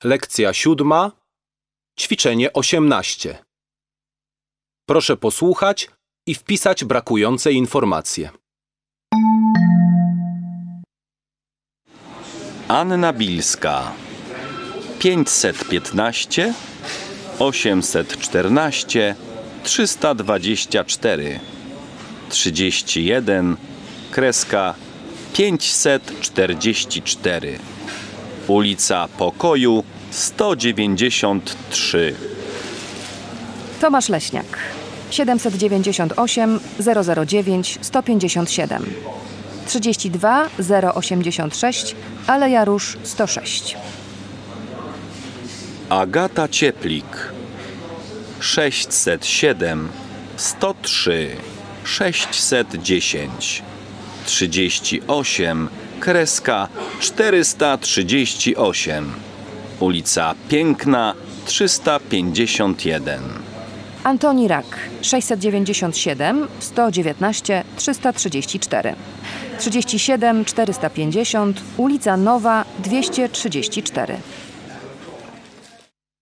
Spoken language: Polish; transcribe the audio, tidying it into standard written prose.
Lekcja 7, ćwiczenie 18. Proszę posłuchać i wpisać brakujące informacje. Anna Bilska 515 814 324 31 544 ulica Pokoju 193. Tomasz Leśniak 798 009 157 32 086 Aleja Róż 106. Agata Cieplik 607 103 610 38 438 ulica Piękna 351. Antoni Rak 697 119 334 37 450 ulica Nowa 234.